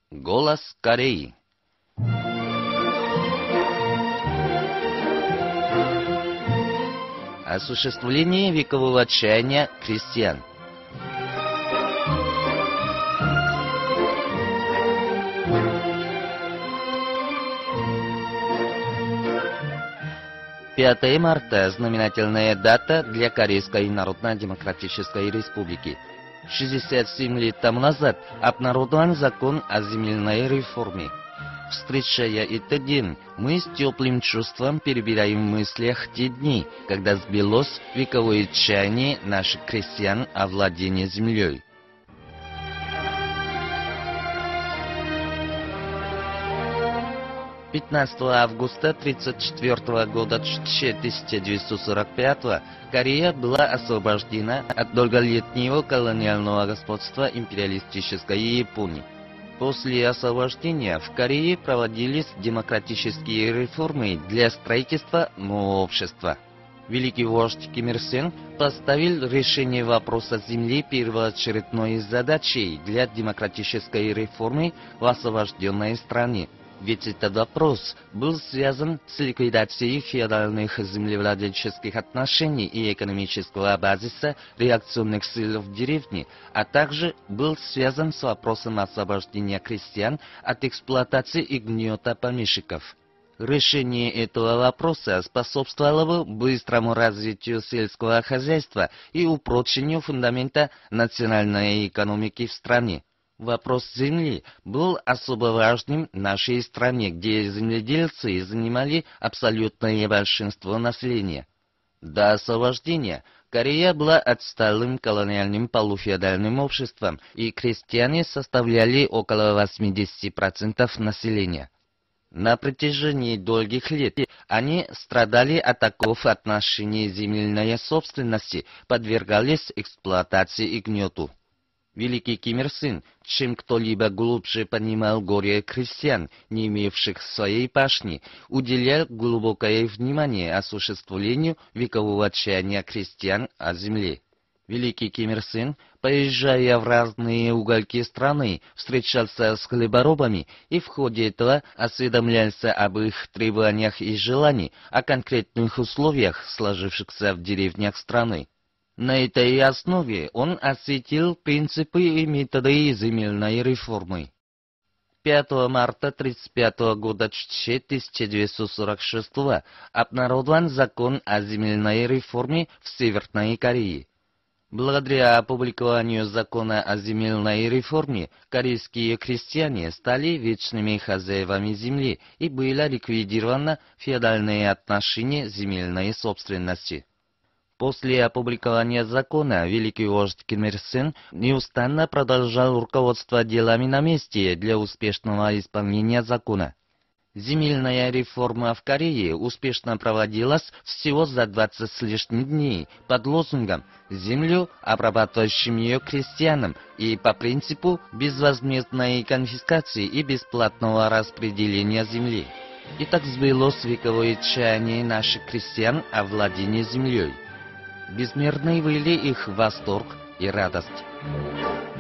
Голос Кореи. Осуществление векового отчаяния крестьян. Пятое марта – знаменательная дата для Корейской Народно-Демократической Республики. 67 лет тому назад обнародован закон о земельной реформе. Встречая этот день, мы с теплым чувством перебираем в мыслях те дни, когда сбилось вековое отчаяние наших крестьян о владении землей. 15 августа 1934 года 1945 Корея была освобождена от долголетнего колониального господства империалистической Японии. После освобождения в Корее проводились демократические реформы для строительства нового общества. Великий вождь Ким Ир Сен поставил решение вопроса земли первоочередной задачей для демократической реформы в освобожденной стране. Ведь этот вопрос был связан с ликвидацией феодальных землевладельческих отношений и экономического базиса реакционных сил в деревне, а также был связан с вопросом освобождения крестьян от эксплуатации и гнета помещиков. Решение этого вопроса способствовало быстрому развитию сельского хозяйства и упрочению фундамента национальной экономики в стране. Вопрос земли был особо важным в нашей стране, где земледельцы занимали абсолютное большинство населения. До освобождения Корея была отсталым колониальным полуфеодальным обществом, и крестьяне составляли около 80% населения. На протяжении долгих лет они страдали от оков отношений земельной собственности, подвергались эксплуатации и гнету. Великий Ким Ир Сен, чем кто-либо глубже понимал горе крестьян, не имевших своей пашни, уделял глубокое внимание осуществлению векового отчаяния крестьян о земле. Великий Ким Ир Сен, поезжая в разные уголки страны, встречался с хлеборобами и в ходе этого осведомлялся об их требованиях и желаниях, о конкретных условиях, сложившихся в деревнях страны. На этой основе он осветил принципы и методы земельной реформы. 5 марта 1935 года 1946 обнародован закон о земельной реформе в Северной Корее. Благодаря опубликованию закона о земельной реформе, корейские крестьяне стали вечными хозяевами земли и было ликвидировано феодальные отношения земельной собственности. После опубликования закона великий вождь Ким Ир Сен неустанно продолжал руководство делами на месте для успешного исполнения закона. Земельная реформа в Корее успешно проводилась всего за 20 с лишним дней под лозунгом «Землю, обрабатывающим ее крестьянам» и по принципу безвозмездной конфискации и бесплатного распределения земли. И так сбылось вековое отчаяние наших крестьян о владении землей. Безмерны были их восторг и радость.